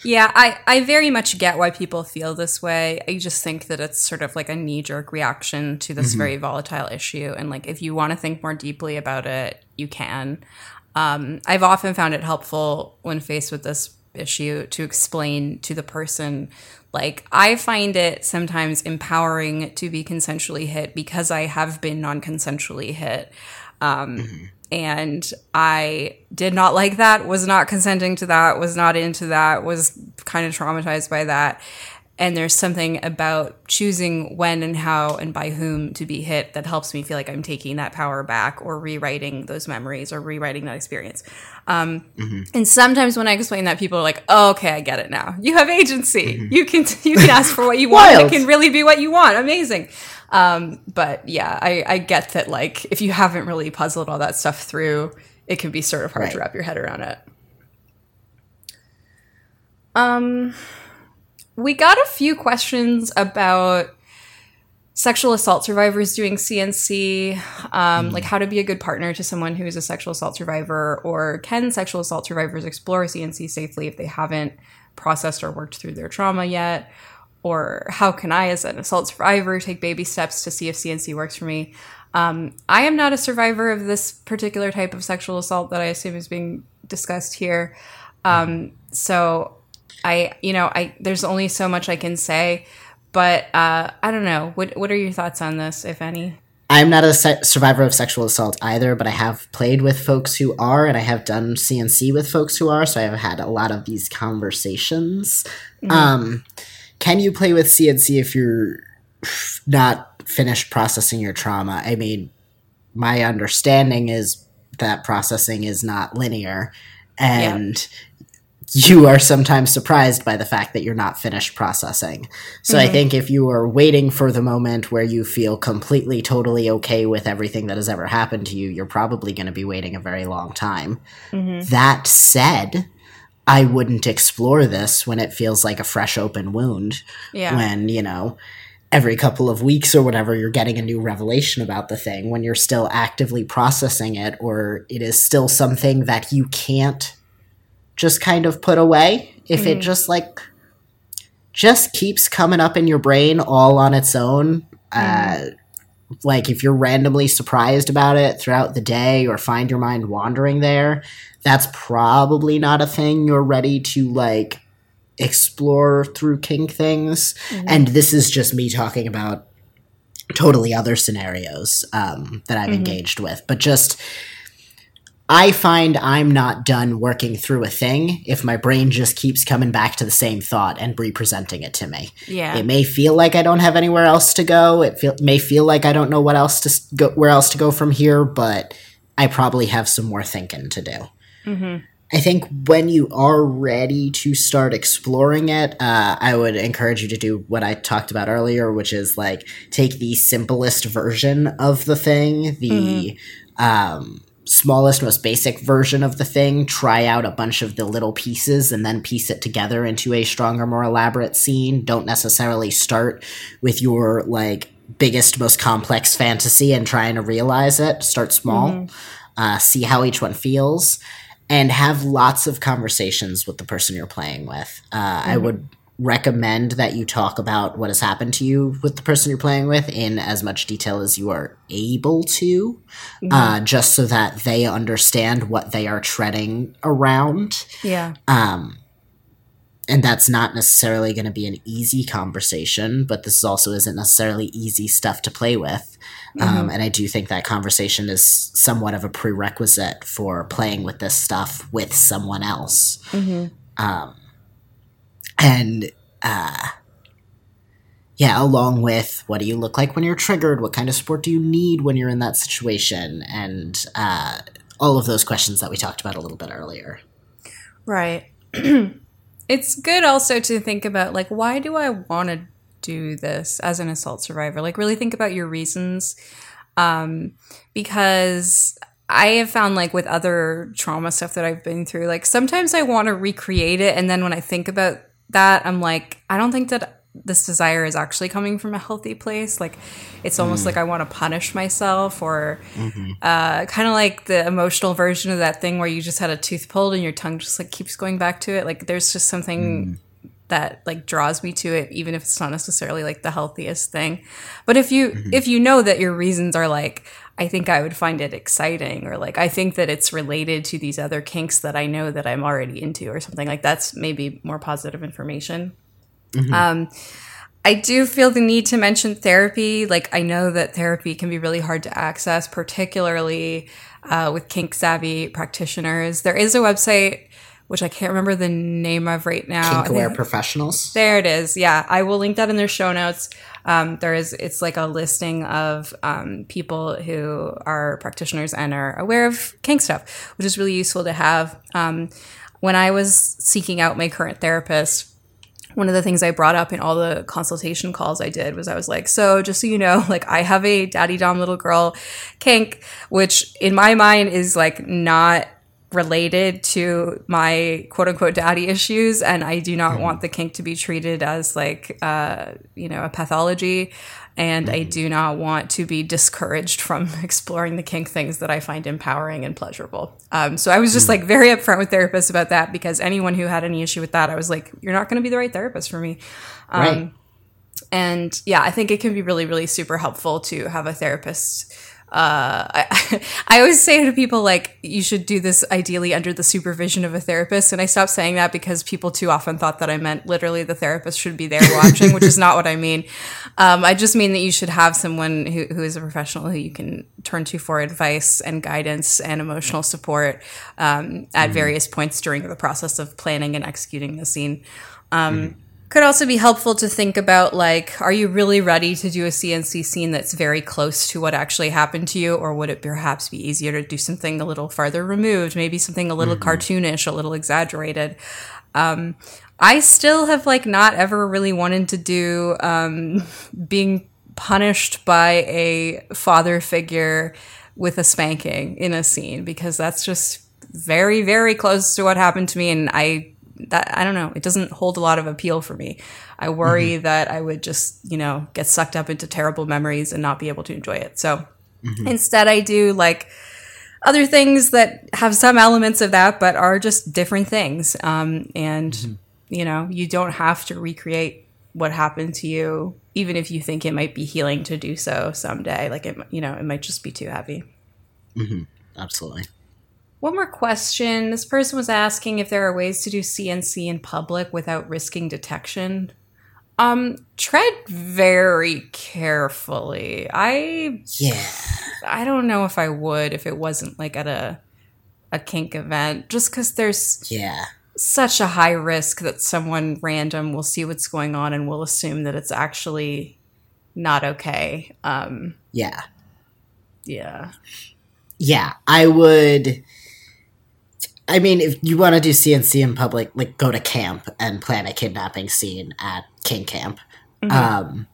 Yeah, I, I very much get why people feel this way. I just think that it's sort of like a knee-jerk reaction to this mm-hmm. very volatile issue. And like, if you want to think more deeply about it, you can. Um, I've often found it helpful when faced with this issue to explain to the person, like, I find it sometimes empowering to be consensually hit because I have been non-consensually hit. Um, mm-hmm. And I did not like that, was not consenting to that, was not into that, was kind of traumatized by that. And there's something about choosing when and how and by whom to be hit that helps me feel like I'm taking that power back or rewriting those memories or rewriting that experience. Um, mm-hmm. And sometimes when I explain that, people are like, oh, okay, I get it now. You have agency. Mm-hmm. You can you can ask for what you want. And it can really be what you want. Amazing. Um, but yeah, I, I get that, like, if you haven't really puzzled all that stuff through, it can be sort of hard right. to wrap your head around it. Um... We got a few questions about sexual assault survivors doing C N C, um, mm. like how to be a good partner to someone who is a sexual assault survivor, or can sexual assault survivors explore C N C safely if they haven't processed or worked through their trauma yet, or how can I, as an assault survivor, take baby steps to see if C N C works for me. Um, I am not a survivor of this particular type of sexual assault that I assume is being discussed here. Um, so... I, you know, I there's only so much I can say, but uh, I don't know. What what are your thoughts on this, if any? I'm not a se- survivor of sexual assault either, but I have played with folks who are, and I have done C N C with folks who are, so I've had a lot of these conversations. Mm-hmm. Um, can you play with C N C if you're not finished processing your trauma? I mean, my understanding is that processing is not linear, and... Yeah. You are sometimes surprised by the fact that you're not finished processing. So mm-hmm. I think if you are waiting for the moment where you feel completely, totally okay with everything that has ever happened to you, you're probably going to be waiting a very long time. Mm-hmm. That said, I wouldn't explore this when it feels like a fresh open wound. Yeah. When, you know, every couple of weeks or whatever, you're getting a new revelation about the thing, when you're still actively processing it, or it is still something that you can't just kind of put away. If mm. it just like just keeps coming up in your brain all on its own, mm. uh, like if you're randomly surprised about it throughout the day or find your mind wandering there, that's probably not a thing you're ready to like explore through kink things. Mm. And this is just me talking about totally other scenarios um, that I've mm-hmm. engaged with, but just I find I'm not done working through a thing if my brain just keeps coming back to the same thought and representing it to me. Yeah. It may feel like I don't have anywhere else to go. It feel, may feel like I don't know what else to go, where else to go from here, but I probably have some more thinking to do. Mm-hmm. I think when you are ready to start exploring it, uh, I would encourage you to do what I talked about earlier, which is like take the simplest version of the thing, the mm-hmm. um, smallest, most basic version of the thing, try out a bunch of the little pieces and then piece it together into a stronger, more elaborate scene. Don't necessarily start with your like biggest, most complex fantasy and trying to realize it. Start small, mm-hmm. uh, see how each one feels, and have lots of conversations with the person you're playing with. Uh, mm-hmm. I would recommend that you talk about what has happened to you with the person you're playing with in as much detail as you are able to, mm-hmm. uh, just so that they understand what they are treading around. Yeah. Um, and that's not necessarily going to be an easy conversation, but this also isn't necessarily easy stuff to play with. Mm-hmm. Um, and I do think that conversation is somewhat of a prerequisite for playing with this stuff with someone else. Mm-hmm. Um, And, uh, yeah, along with what do you look like when you're triggered? What kind of support do you need when you're in that situation? And uh, all of those questions that we talked about a little bit earlier. Right. It's good also to think about, like, why do I want to do this as an assault survivor? Like, really think about your reasons. Um, because I have found, like, with other trauma stuff that I've been through, like, sometimes I want to recreate it. And then when I think about that, I'm like, I don't think that this desire is actually coming from a healthy place. Like, it's almost mm. like I want to punish myself, or mm-hmm. uh, kind of like the emotional version of that thing where you just had a tooth pulled and your tongue just like keeps going back to it. Like, there's just something mm. that like draws me to it, even if it's not necessarily like the healthiest thing. But if you mm-hmm. if you know that your reasons are like, I think I would find it exciting, or like I think that it's related to these other kinks that I know that I'm already into, or something like that's maybe more positive information. Mm-hmm. Um, I do feel the need to mention therapy. Like, I know that therapy can be really hard to access, particularly uh, with kink savvy practitioners. There is a website, which I can't remember the name of right now. Kink-aware Professionals. There it is. Yeah, I will link that in their show notes. Um, there is, it's like a listing of um, people who are practitioners and are aware of kink stuff, which is really useful to have. Um, when I was seeking out my current therapist, one of the things I brought up in all the consultation calls I did was I was like, so just so you know, like, I have a daddy dom little girl kink, which in my mind is like not related to my quote unquote daddy issues. And I do not mm-hmm. want the kink to be treated as like, uh, you know, a pathology. And mm-hmm. I do not want to be discouraged from exploring the kink things that I find empowering and pleasurable. Um, so I was just mm-hmm. like very upfront with therapists about that, because anyone who had any issue with that, I was like, you're not going to be the right therapist for me. Um, right. And yeah, I think it can be really, really super helpful to have a therapist. Uh, I, I always say to people, like, you should do this ideally under the supervision of a therapist. And I stopped saying that because people too often thought that I meant literally the therapist should be there watching, which is not what I mean. Um, I just mean that you should have someone who, who is a professional who you can turn to for advice and guidance and emotional support um, at mm. various points during the process of planning and executing the scene. Um, mm. Could also be helpful to think about, like, are you really ready to do a C N C scene that's very close to what actually happened to you? Or would it perhaps be easier to do something a little farther removed, maybe something a little mm-hmm. cartoonish, a little exaggerated? Um, I still have, like, not ever really wanted to do um, being punished by a father figure with a spanking in a scene, because that's just very, very close to what happened to me. And I That I don't know. It doesn't hold a lot of appeal for me. I worry mm-hmm. that I would just, you know, get sucked up into terrible memories and not be able to enjoy it. So mm-hmm. instead I do like other things that have some elements of that, but are just different things. Um, and, mm-hmm. you know, you don't have to recreate what happened to you, even if you think it might be healing to do so someday. Like, it, you know, it might just be too heavy. Mm-hmm. Absolutely. One more question. This person was asking if there are ways to do C N C in public without risking detection. Um, tread very carefully. I yeah. I don't know if I would if it wasn't like at a a kink event, just because there's yeah such a high risk that someone random will see what's going on and will assume that it's actually not okay. Um, yeah. Yeah. Yeah, I would. I mean, if you want to do C N C in public, like, go to camp and plan a kidnapping scene at kink camp. Mm-hmm. Um,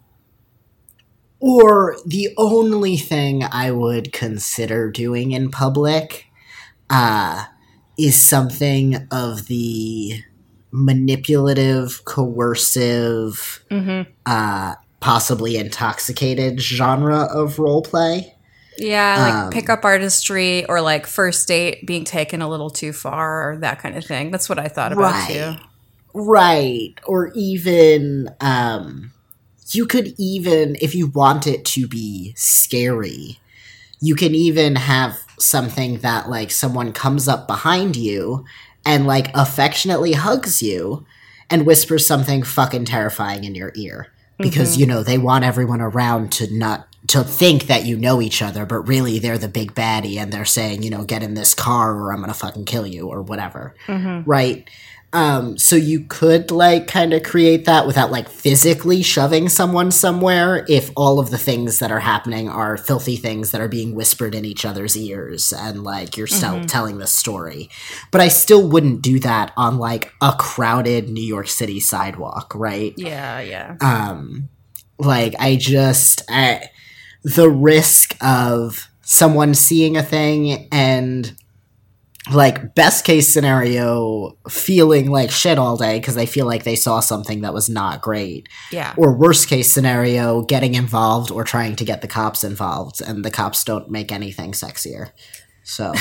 or the only thing I would consider doing in public uh, is something of the manipulative, coercive, mm-hmm. uh, possibly intoxicated genre of roleplay. Yeah, like um, pickup artistry, or like first date being taken a little too far, or that kind of thing. That's what I thought about right, too. Right. Or even, um, you could even, if you want it to be scary, you can even have something that, like, someone comes up behind you and, like, affectionately hugs you and whispers something fucking terrifying in your ear. Because, mm-hmm. you know, they want everyone around to not to think that you know each other, but really they're the big baddie and they're saying, you know, get in this car or I'm going to fucking kill you or whatever. Mm-hmm. Right. Um, so you could, like, kind of create that without, like, physically shoving someone somewhere if all of the things that are happening are filthy things that are being whispered in each other's ears and, like, you're still mm-hmm. telling the story. But I still wouldn't do that on, like, a crowded New York City sidewalk, right? Yeah, yeah. Um, like, I just... I, the risk of someone seeing a thing and like best case scenario, feeling like shit all day because they feel like they saw something that was not great. Yeah. Or worst case scenario, getting involved or trying to get the cops involved, and the cops don't make anything sexier. So.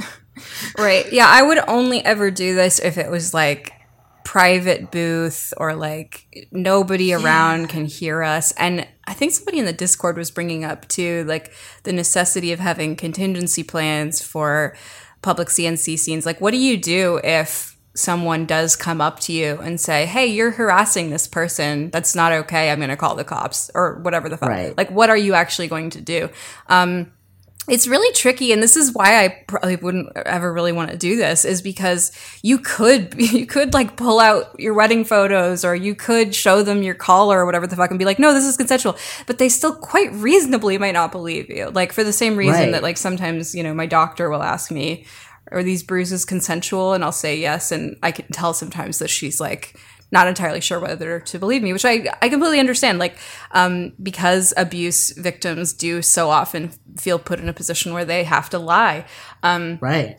Right. Yeah, I would only ever do this if it was like private booth or like nobody yeah. around can hear us. And I think somebody in the Discord was bringing up too, like the necessity of having contingency plans for public C N C scenes. Like, what do you do if someone does come up to you and say, hey, you're harassing this person, that's not okay, I'm going to call the cops, or whatever the fuck. Right. Like, what are you actually going to do? Um, it's really tricky, and this is why I probably wouldn't ever really want to do this, is because you could, you could like pull out your wedding photos, or you could show them your collar or whatever the fuck and be like, no, this is consensual. But they still quite reasonably might not believe you. Like, for the same reason right. that like sometimes, you know, my doctor will ask me, are these bruises consensual? And I'll say yes. And I can tell sometimes that she's like, not entirely sure whether to believe me, which I, I completely understand. Like, um, because abuse victims do so often feel put in a position where they have to lie. Um, right.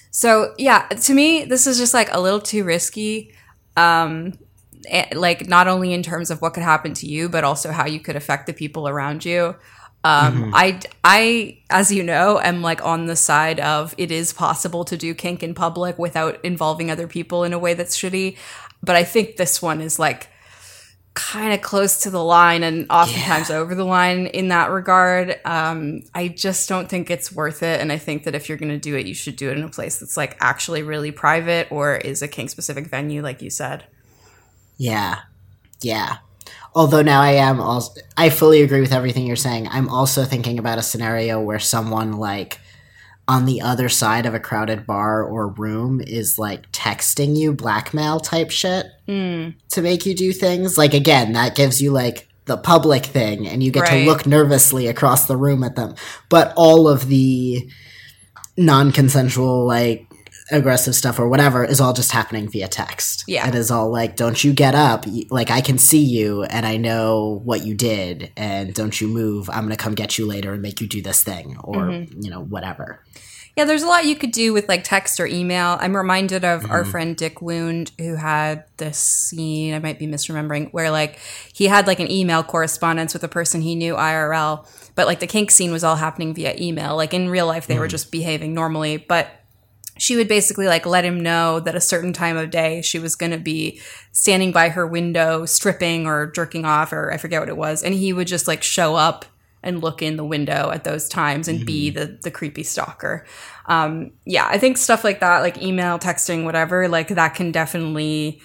So yeah, to me, this is just like a little too risky. Um, like not only in terms of what could happen to you, but also how you could affect the people around you. Um, mm-hmm. I, I, as you know, am like on the side of it is possible to do kink in public without involving other people in a way that's shitty. But I think this one is like kind of close to the line and oftentimes yeah. over the line in that regard. Um, I just don't think it's worth it. And I think that if you're going to do it, you should do it in a place that's like actually really private or is a kink specific venue, like you said. Yeah. Yeah. Although now I am also, I fully agree with everything you're saying. I'm also thinking about a scenario where someone like on the other side of a crowded bar or room is like texting you blackmail type shit mm. to make you do things. Like, again, that gives you like the public thing and you get right. to look nervously across the room at them. But all of the non-consensual, like aggressive stuff or whatever is all just happening via text. Yeah. It is all like, don't you get up. Like, I can see you and I know what you did and don't you move. I'm going to come get you later and make you do this thing or, mm-hmm. you know, whatever. Yeah, there's a lot you could do with like text or email. I'm reminded of mm-hmm. our friend Dick Wound, who had this scene, I might be misremembering, where like he had like an email correspondence with a person he knew I R L, but like the kink scene was all happening via email. Like in real life, they mm-hmm. were just behaving normally, but she would basically like let him know that a certain time of day she was going to be standing by her window stripping or jerking off, or I forget what it was. And he would just like show up and look in the window at those times and mm-hmm. be the, the creepy stalker. Um, yeah, I think stuff like that, like email, texting, whatever, like that can definitely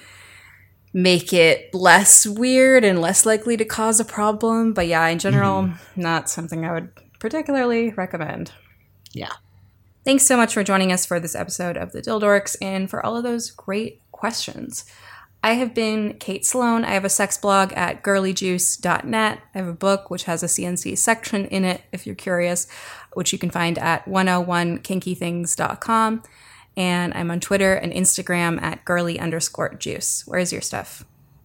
make it less weird and less likely to cause a problem. But yeah, in general, mm-hmm. not something I would particularly recommend. Yeah. Thanks so much for joining us for this episode of The Dildorks and for all of those great questions. I have been Kate Sloan. I have a sex blog at girly juice dot net. I have a book which has a C N C section in it, if you're curious, which you can find at one oh one kinky things dot com. And I'm on Twitter and Instagram at girly underscore juice. Where's your stuff?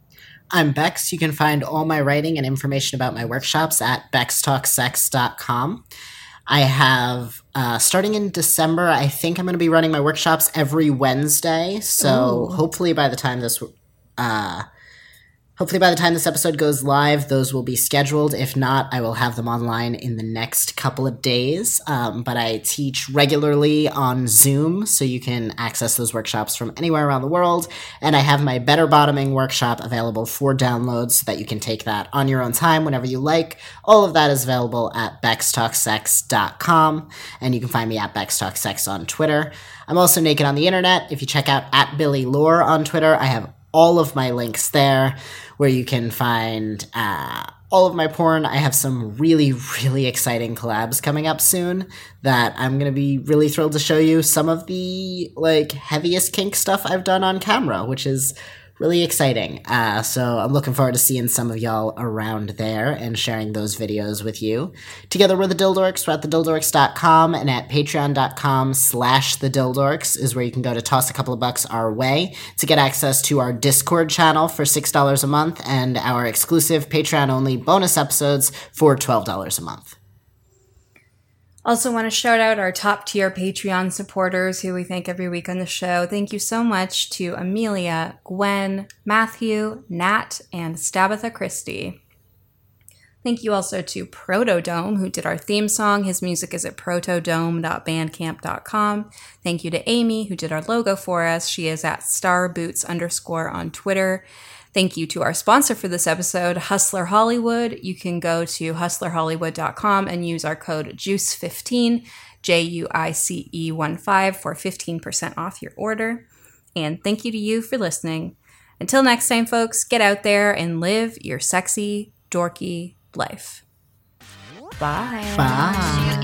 I'm Bex. You can find all my writing and information about my workshops at bex talk sex dot com. I have, uh, starting in December, I think I'm going to be running my workshops every Wednesday. So Ooh. hopefully by the time this, uh, hopefully by the time this episode goes live, those will be scheduled. If not, I will have them online in the next couple of days. Um, but I teach regularly on Zoom, so you can access those workshops from anywhere around the world. And I have my Better Bottoming workshop available for download so that you can take that on your own time whenever you like. All of that is available at bex talk sex dot com, and you can find me at bex talk sex on Twitter. I'm also naked on the internet. If you check out at Billy Lore on Twitter, I have all of my links there where you can find uh, all of my porn. I have some really, really exciting collabs coming up soon that I'm going to be really thrilled to show you some of the like heaviest kink stuff I've done on camera, which is really exciting. Uh, so I'm looking forward to seeing some of y'all around there and sharing those videos with you. Together we're the Dildorks. We're at the dildorks dot com and at patreon dot com slash the Dildorks is where you can go to toss a couple of bucks our way to get access to our Discord channel for six dollars a month and our exclusive Patreon-only bonus episodes for twelve dollars a month. Also want to shout out our top tier Patreon supporters who we thank every week on the show. Thank you so much to Amelia, Gwen, Matthew, Nat, and Stabitha Christie. Thank you also to Protodome, who did our theme song. His music is at protodome dot bandcamp dot com. Thank you to Amy, who did our logo for us. She is at starboots underscore on Twitter. Thank you to our sponsor for this episode, Hustler Hollywood. You can go to hustler hollywood dot com and use our code juice fifteen, J U I C E one five, for fifteen percent off your order. And thank you to you for listening. Until next time, folks, get out there and live your sexy, dorky life. Bye. Bye.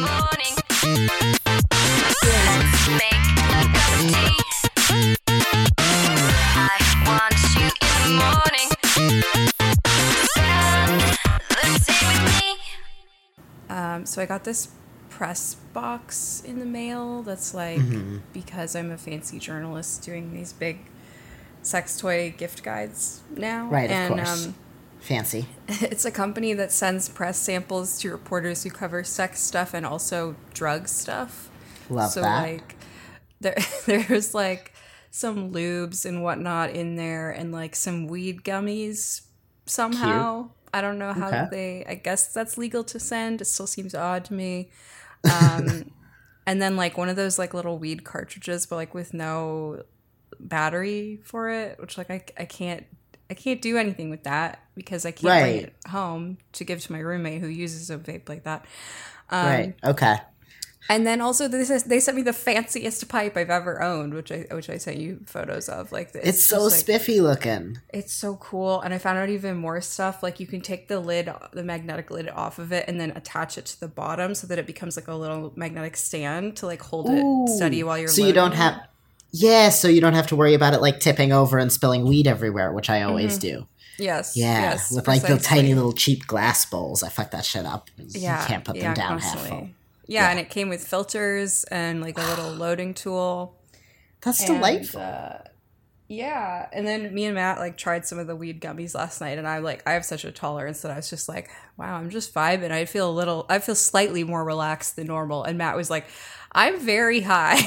Um, so I got this press box in the mail that's like, mm-hmm. because I'm a fancy journalist doing these big sex toy gift guides now. Right, and, of course. Um, Fancy. It's a company that sends press samples to reporters who cover sex stuff and also drug stuff. Love so, that. So, like, there, there's, like, some lubes and whatnot in there and, like, some weed gummies somehow. Cute. I don't know how okay. they... I guess that's legal to send. It still seems odd to me. Um, and then, like, one of those, like, little weed cartridges, but, like, with no battery for it, which, like, I, I can't... I can't do anything with that because I can't right. bring it home to give to my roommate who uses a vape like that. Um, right. Okay. And then also this is, they sent me the fanciest pipe I've ever owned, which I which I sent you photos of. Like it's, it's so like, spiffy looking. It's so cool, and I found out even more stuff. Like you can take the lid, the magnetic lid off of it, and then attach it to the bottom so that it becomes like a little magnetic stand to like hold Ooh. it steady while you're. So you don't it. have. Yeah, so you don't have to worry about it like tipping over and spilling weed everywhere, which I always mm-hmm. do. Yes. Yeah, yes, with precisely. like the tiny little cheap glass bowls. I fuck that shit up. Yeah, you can't put them yeah, down constantly. half full. Yeah, yeah, and it came with filters and like a little loading tool. That's and, delightful. Uh, yeah, and then me and Matt like tried some of the weed gummies last night, and I like I have such a tolerance that I was just like, wow, I'm just vibing. I feel a little, I feel slightly more relaxed than normal. And Matt was like, I'm very high.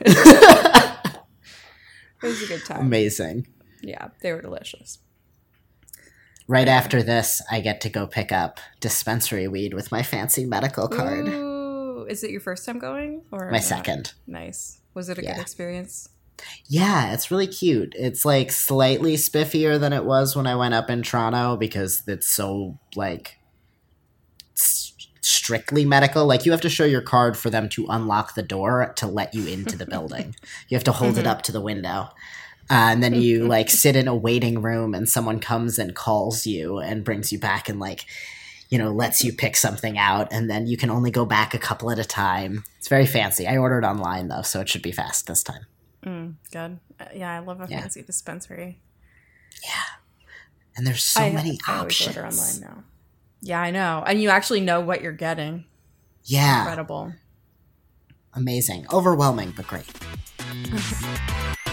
It was a good time. Amazing. Yeah, they were delicious. Right after this, I get to go pick up dispensary weed with my fancy medical card. Ooh, is it your first time going? Or my second. Nice. Was it a yeah. good experience? Yeah, it's really cute. It's like slightly spiffier than it was when I went up in Toronto because it's so like s- strictly medical. Like you have to show your card for them to unlock the door to let you into the building. You have to hold it up to the window. Uh, and then you like sit in a waiting room and someone comes and calls you and brings you back and like, you know, lets you pick something out. And then you can only go back a couple at a time. It's very fancy. I ordered online though, so it should be fast this time. Mm, good. Uh, yeah, I love a yeah. fancy dispensary. Yeah. And there's so I, many I options. Order online now. Yeah, I know. And you actually know what you're getting. Yeah. Incredible. Amazing. Overwhelming, but great.